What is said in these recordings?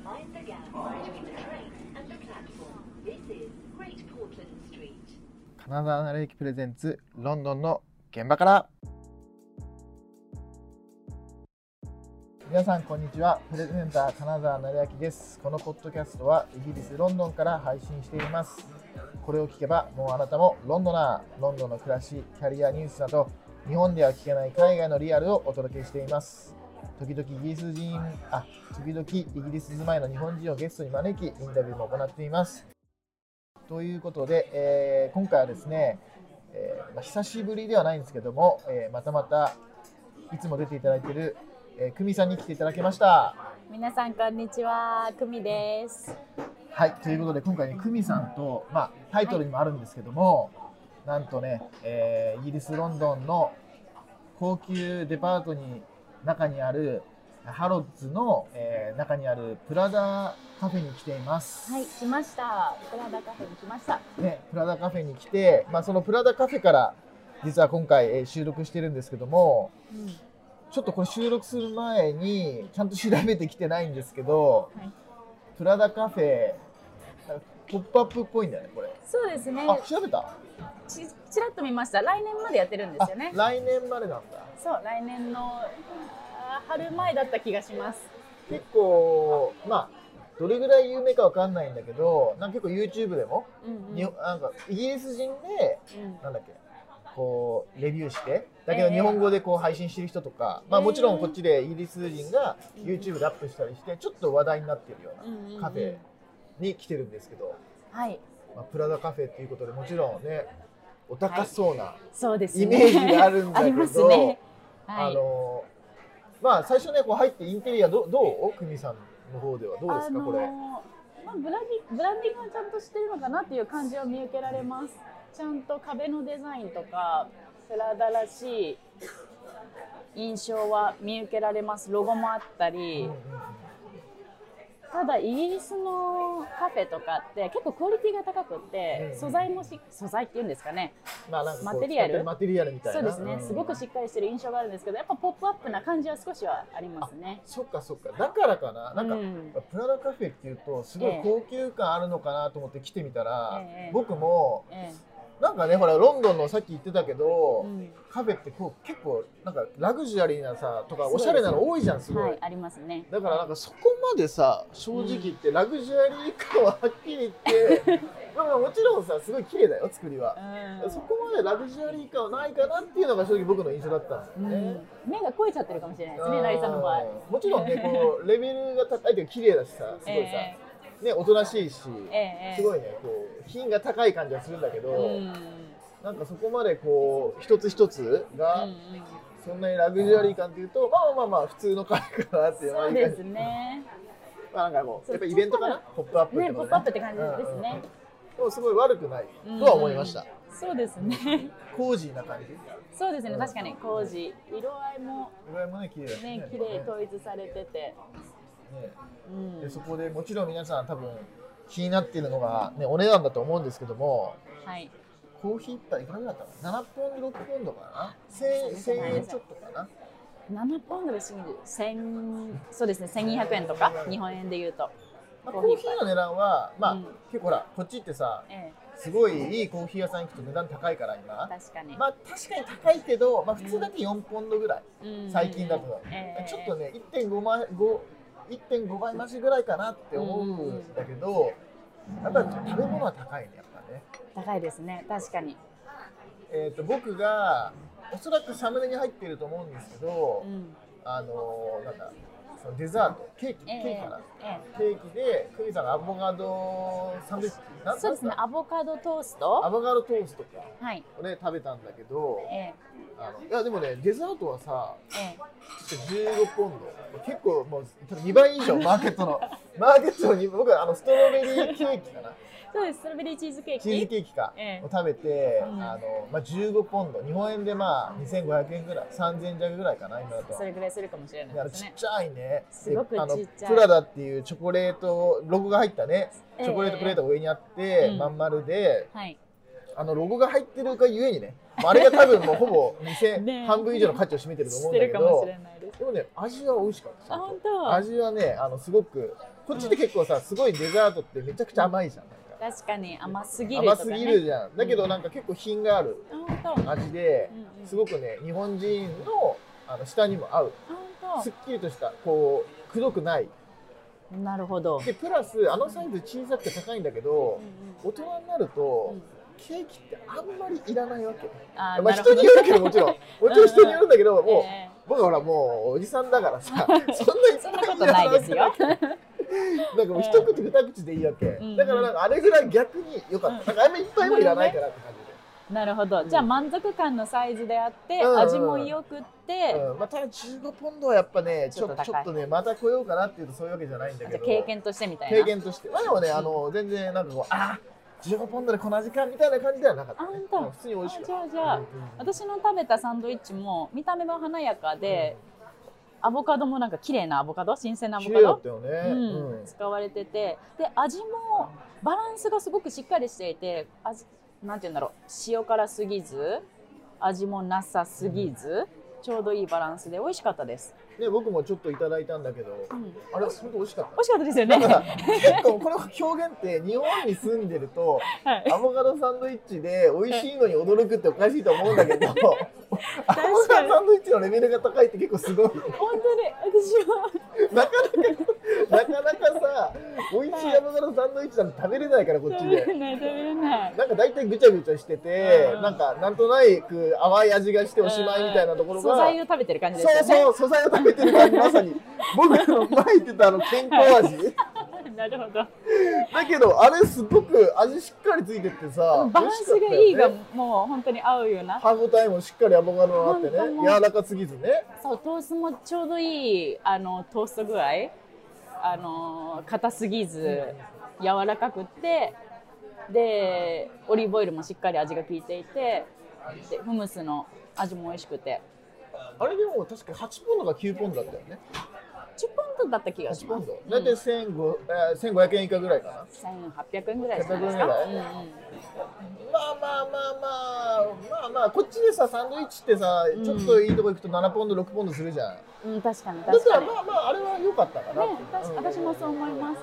Mind the gap between the train and the platform. This is Great Portland Street. 金沢成駅プレゼンツロンドンの現場から。皆さんこんにちは。プレゼンター金沢成明です。このポッドキャストはイギリスロンドンから配信しています。これを聞けばもうあなたもロンドナー。ロンドンの暮らし、キャリアニュースなど日本では聞けない海外のリアルをお届けしています。時々イギリス住まいの日本人をゲストに招きインタビューも行っています。ということで、今回はですね、久しぶりではないんですけども、またいつも出ていただいている、久美さんに来ていただきました。 皆さんこんにちは、久美です。 はい、ということで今回ね、久美さんと、タイトルにもあるんですけども、なんとね、イギリスロンドンの高級デパートに中にあるハロッズの、中にあるプラダカフェに来ています。 はい、来ました。プラダカフェに来ました。 ね、プラダカフェに来て、そのプラダカフェから実は今回、収録してるんですけども、ちょっとこれ収録する前にちゃんと調べてきてないんですけど、はい、プラダカフェポップアップっぽいんだよねこれ。 そうですね。 あ、調べた？ ちらっと見ました。来年までやってるんですよね。 来年までなんだ。 そう、来年の春前だった気がします。 結構どれぐらい有名かわかんないんだけど、結構 YouTube でも、なんかイギリス人で、なんだっけ、こうレビューしてだけど日本語でこう配信してる人とか、もちろんこっちでイギリス人が YouTube でアップしたりしてちょっと話題になってるようなカフェに来てるんですけど、 はい、 プラダカフェっていうことでもちろんねお高そうなイイメージがあるんだけど、最初ねこう入ってインテリアどう久美さんの方ではどうですか、これ。 ブランディングがちゃんとしてるのかなっていう感じは見受けられます。ちゃんと壁のデザインとかプラダらしい印象は見受けられます。ロゴもあったり、ただイギリスのカフェとかって結構クオリティが高くって、素材っていうんですかね、マテリアルみたいな、そうですね、すごくしっかりしてる印象があるんですけど、やっぱポップアップな感じは少しはありますね。 そっかだからかな、プラダカフェっていうとすごい高級感あるのかなと思って来てみたら、僕もなんかね、ほらロンドンのさっき言ってたけど、カフェってこう結構なんかラグジュアリーなさとかおしゃれなの多いじゃん、すごい。 はい、ありますね。 だからなんかそこまでさ、正直言ってラグジュアリー感ははっきり言ってもちろんさすごい綺麗だよ作りは、そこまでラグジュアリー感はないかなっていうのが正直僕の印象だったんですよね。 目が肥えちゃってるかもしれないですね、ライさんの場合。 もちろんね、こうレベルが高いというか綺麗だしさ、すごいさ、ね、おとなしいし、すごいねこう品が高い感じはするんだけど、なんかそこまでこう一つ一つがそんなにラグジュアリー感っていうと普通のカフェかなっていう。 そうですね。 なんかもうやっぱイベントかな、ポップアップってね、ポップアップって感じですね。 でもすごい悪くないとは思いました。 そうですね。 コージーな感じ。 そうですね、確かにコージー、色合いもね綺麗だね。 綺麗統一されてて。 でそこでもちろん皆さん多分気になっているのが、お値段だと思うんですけども、コーヒー1杯いくらだったかな、7ポンド6ポンドかな、1000円ちょっとかな。 7ポンドでそうですね、1200円とか日本円で言うと、 コーヒーの値段は結構ほらこっちってさ、すごいいいコーヒー屋さん行くと値段高いから今。確かに高いけど、普通だけ4ポンドぐらい、最近だと、ちょっとね1.5倍増しぐらいかなって思うんだけど、やっぱり食べ物は高いね、やっぱね。 高いですね、確かに。 僕がおそらくサムネに入っていると思うんですけど、なんかそのデザートケーキかな、ケーキで久美さんがアボカドサンドイッチ、 そうですね、アボカドトーストかをね食べたんだけど、いやでもねデザートはさ、15ポンド、結構もう2倍以上マーケットの僕はストロベリーケーキかな。 そうです、ストロベリーチーズケーキかを食べて、15ポンド、日本円で2500円ぐらい、3000弱ぐらいかな今だと。 それぐらいするかもしれないですね。 ちっちゃいね。 すごくちっちゃい。 プラダっていうチョコレートロゴが入ったね、チョコレートプレートが上にあって、まん丸で、 ロゴが入ってるがゆえにね、あれが多分もうほぼ店ね半分以上の価値を占めてると思うんだけしてるかもど、 しれないです。 でもね、味は美味しかった。 あ、本当。 味はね、すごく、こっちって結構さ、すごいデザートってめちゃくちゃ甘いじゃん。なんか確かに甘すぎるとかね。 甘すぎるじゃん。だけどなんか結構品があるあ、本当。 味でうんうん、 すごくね、日本人の舌にも合う。 あ、本すっきりとした、こう、くどくない。 当。なるほど。 で、プラス、サイズ小さくて高いんだけど、大人になると、ケーキってあんまりいらないわけ。 あ、 まあ人によるけどもちろん人によるんだけど、もう僕はほらもうおじさんだからさ、そんなにそんなことないですよ。 なんかもう一口二口でいいわけ。だからなんかあれぐらい逆に良かった。なんかあんまりいっぱいもいらないからって感じで。 なるほど。じゃあ満足感のサイズであって、味も良くって、 まあただ15ポンドはやっぱね、ちょっちょっとねまた来ようかなっていうとそういうわけじゃないんだけど。 経験としてみたいな。 経験として。まあでもね、全然なんかこう15ポンドでこの味かみたいな感じではなかった、ね。 あ、本当。 普通に美味しかった。 じゃあ、私の食べたサンドイッチも見た目は華やかで、アボカドもなんか綺麗なアボカド、新鮮なアボカド、 綺麗だったよね。 使われてて、で味もバランスがすごくしっかりしていて、なんていうんだろう、塩辛すぎず、味もなさすぎず、ちょうどいいバランスで美味しかったです。 ね、僕もちょっといただいたんだけど、あれ本当美味しかった。 美味しかったですよね。 だから結構この表現って日本に住んでると、アボカドサンドイッチで美味しいのに驚くっておかしいと思うんだけど、アボカドサンドイッチのレベルが高いって結構すごい。 本当に私はなかなかさ、美味しいアボカドサンドイッチなんて食べれないからこっちで。 食べれない。 なんか大体ぐちゃぐちゃしてて、なんとなく淡い味がしておしまいみたいなところが。 素材を食べてる感じですよね。 そう素材を食べてる感じ、まさに僕の前言ってた健康味。 なるほど。 だけどあれすごく味しっかりついてってさ、 バランスがいいがもう本当に合うような。 歯ごたえもしっかりアボカドがあってね、柔らかすぎずね。 そう、トーストもちょうどいいトースト具合、硬すぎず柔らかくって、でオリーブオイルもしっかり味が効いていて、でフムスの味も美味しくて。 あれでも確か8ポンドか9ポンドだったよね。 10ポンドだった気がします。 だいたい1500円以下ぐらいかな。 1800円ぐらいじゃないですか。 まあこっちでさサンドイッチってさ、ちょっといいとこ行くと7ポンド6ポンドするじゃん。 確かにだからあれは良かったかな。 私もそう思います。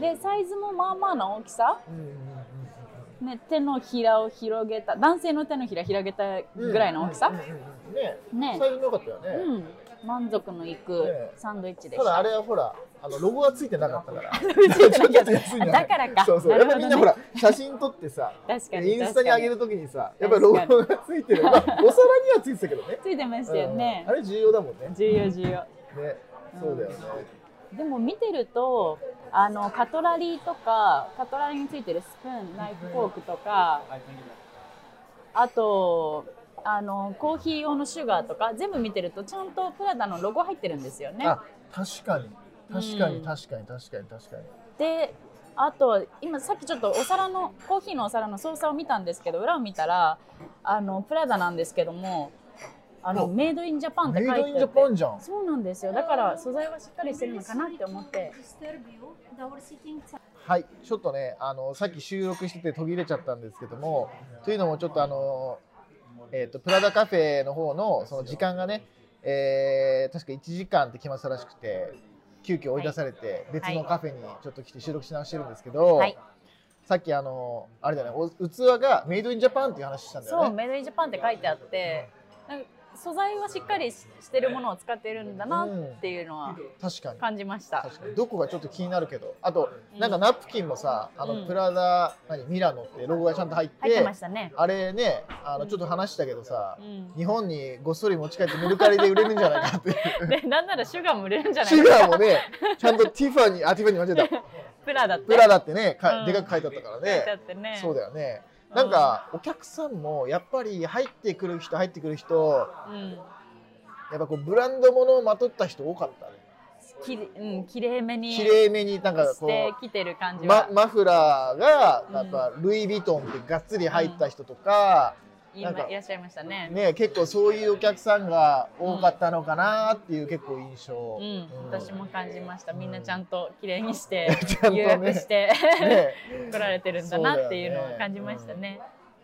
でサイズもまあまあの大きさ。ね、手のひらを広げた、男性の手のひら広げたぐらいの大きさ。 ね、サイズも良かったよね。 満足のいくサンドイッチでした。 ただあれはほらロゴがついてなかったからちょっと安いんじゃない。 だからか。 そうやっぱみんなほら写真撮ってさ、インスタに上げるときにさ、やっぱりロゴがついてる。お皿にはついてたけどね。 ついてましたよね。 あれ重要だもんね。 重要。ね、 そうだよね。 でも見てるとカトラリーとか、カトラリーについてるスプーン、ナイフ、フォークとか、あとコーヒー用のシュガーとか全部見てるとちゃんとプラダのロゴ入ってるんですよね。 確かに。 で、あと今さっきちょっとコーヒーのお皿の操作を見たんですけど、裏を見たらプラダなんですけども、メイドインジャパンって書いてあって。メイドインジャパンじゃん。そうなんですよ。だから素材はしっかりしてるのかなって思って。 はい、ちょっとねさっき収録してて途切れちゃったんですけども、というのもちょっとプラダカフェの方のその時間がね、確か1時間って決まってたらしくて、急遽追い出されて別のカフェにちょっと来て収録し直してるんですけど、さっきあれだね、器がメイドインジャパンっていう話したんだよね。 そう、メイドインジャパンって書いてあって、素材はしっかりしてるものを使っているんだなっていうのは感じました。 どこがちょっと気になるけど、あとなんかナプキンもさ、プラダミラノってロゴがちゃんと入ってましたね。 あれね、ちょっと話したけどさ、日本にごっそり持ち帰ってメルカリで売れるんじゃないかってで、なんならシュガーも売れるんじゃないか。 シュガーもね、ちゃんとティファニー間違えた。 プラダってね、でかく書いてあったからね。そうだよね。なんかお客さんもやっぱり入ってくる人、やっぱこうブランド物をまとった人多かったね。 きれいめになんかこう着てる感じは。 マフラーがやっぱルイ・ヴィトンってがっつり入った人とか、 いらっしゃいましたね。 結構そういうお客さんが多かったのかなっていう結構印象。 私も感じました。みんなちゃんと綺麗にして予約して来られてるんだなっていうのを感じましたね。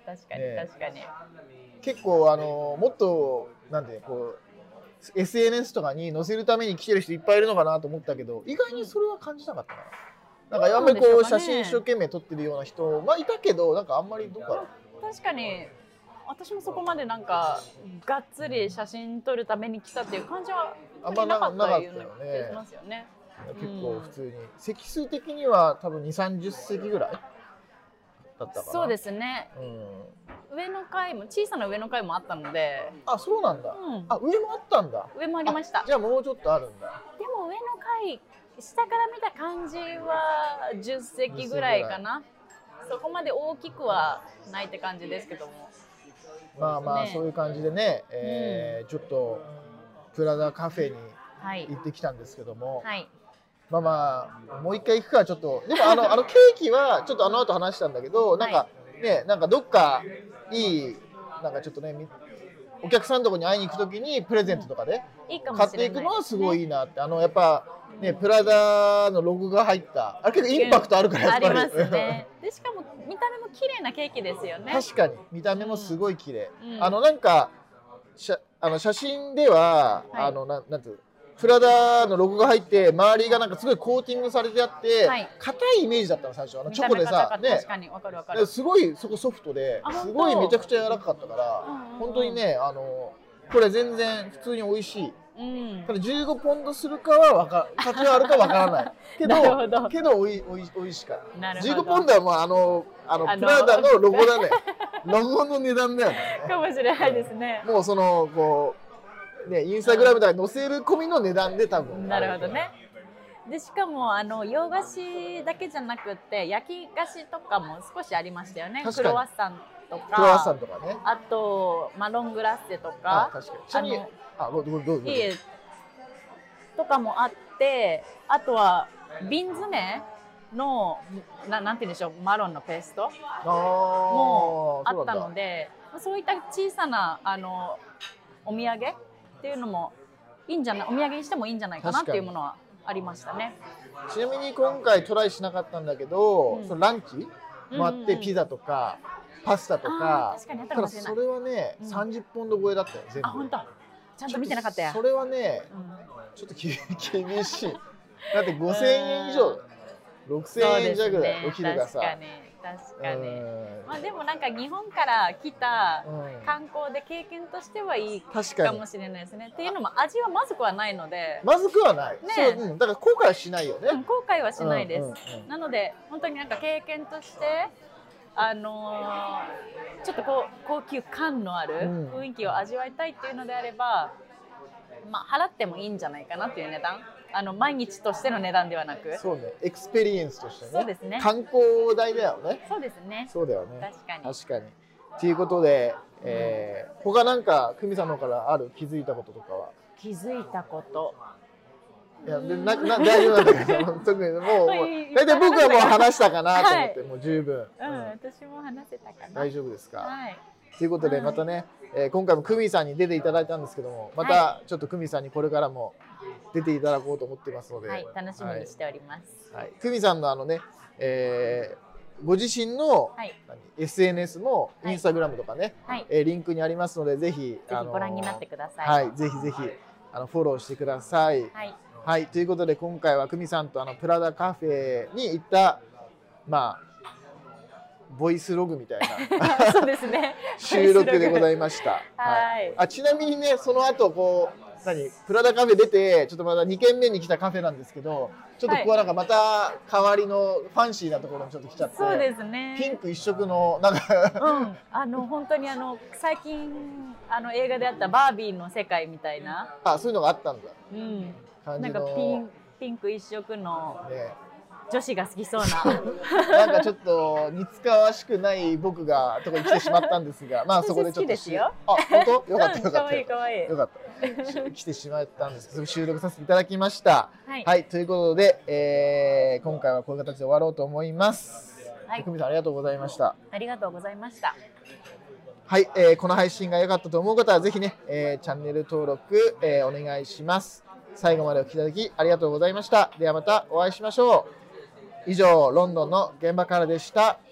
確かに、 ね確かに。 結構もっとなんでこう SNS とかに載せるために来てる人いっぱいいるのかなと思ったけど、意外にそれは感じなかったな。なんかあんまりこう写真一生懸命撮ってるような人いたけど、なんかあんまりどうか。 確かに私もそこまでなんかがっつり写真撮るために来たっていう感じはあんまりなかったような気がしますよね。 結構普通に、席数的には多分2、30席ぐらいだったかな。 そうですね、上の階も小さな上の階もあったので。 あ、そうなんだ、あ、上もあったんだ。 上もありました。 じゃあもうちょっとあるんだ。 でも上の階下から見た感じは10席ぐらいかな。そこまで大きくはないって感じですけども、 まあまあ、ね、そういう感じでね、ちょっとプラダカフェに行ってきたんですけども、はい、まあもう一回行くからちょっと、でもケーキはちょっと後話したんだけど、なんかね、なんかどっかいいなんかちょっとね、お客さんのとこに会いに行くときにプレゼントとかで買っていくのはすごいいいなって、やっぱね、プラダのロゴが入った、結構インパクトあるからやっぱり、 ありますね。でしかも見た目も綺麗なケーキですよね。 確かに見た目もすごい綺麗、なんか写真では、なんていうプラダのロゴが入って周りがなんかすごいコーティングされてあって硬いイメージだったの最初。チョコでさ、ね、 確かにわかるわかる。 すごいそこソフトですごいめちゃくちゃ柔らかかったから、本当にね、これ全然普通に美味しい。ただ15ポンドするかは価値はあるかわからないけどおいしかった。15ポンドはもうプラダのロゴだね。ロゴの値段だよね。 かもしれないですね。 もうこうね、インスタグラムとかに載せる込みの値段で多分。 なるほどね。でしかも洋菓子だけじゃなくって焼き菓子とかも少しありましたよね。クロワッサンとかね、あとマロングラッセとか、どうぞ。とかもあって、あとは瓶詰めのなんて言うんでしょう、マロンのペーストもあったので、そういった小さなお土産っていうのもいいんじゃない、お土産にしてもいいんじゃないかなっていうものはありましたね。 ちなみに今回トライしなかったんだけど、そのランチもあって、ピザとかパスタとか、ただそれはね、30ポンド超えだったよ全部。 あ、本当。ちゃんと見てなかったや。 それはね、ちょっと厳しい。だって5000円以上、6000円弱だよ、お昼がさ。 確かに。まあでもなんか日本から来た観光で経験としてはいいかもしれないですね。っていうのも味はまずくはないので。 まずくはない。ね、だから後悔はしないよね。 後悔はしないです。なので本当になんか経験として。ちょっと高級感のある雰囲気を味わいたいっていうのであれば、まあ、払ってもいいんじゃないかなっていう値段、毎日としての値段ではなく、 そうね、エクスペリエンスとしてね、 そうですね、 観光代だよね。 そうですね、 そうだよね、 確かに。 ということで、他なんか久美さんの方からある気づいたこととかは？ 気づいたこと。 いや大丈夫なんだけど、特にもう大体僕はもう話したかなと思って、もう十分。 私も話せたかな。 大丈夫ですか？はい。ということでまたね、今回も久美さんに出ていただいたんですけども、またちょっと久美さんにこれからも出ていただこうと思ってますので、 はい、楽しみにしております。 はい。久美さんのね、ご自身の SNS もインスタグラムとかね、リンクにありますので、ぜひご覧になってください。 はい、ぜひぜひフォローしてください。はい、ということで今回は久美さんとプラダカフェに行ったまあボイスログみたいなそうですね収録でございました。はい。ちなみにね、その後プラダカフェ出てちょっとまだ2軒目に来たカフェなんですけど、ちょっとここはなんかまた代わりのファンシーなところにちょっと来ちゃって、 そうですね、 ピンク一色のなんか本当に最近映画であったバービーの世界みたいな、 そういうのがあったんだ。 なんかピンク一色の女子が好きそうななんかちょっと似つかわしくない僕がとこに来てしまったんですが、まあそこでちょっと本当よかったよかったよかった来てしまったんですけど、収録させていただきました。はい、ということで、今回はこういう形で終わろうと思います。久美さんありがとうございました。 ありがとうございました。 はい、この配信が良かったと思う方はぜひね、チャンネル登録、お願いします。最後までお聞きいただきありがとうございました。ではまたお会いしましょう。以上、ロンドンの現場からでした。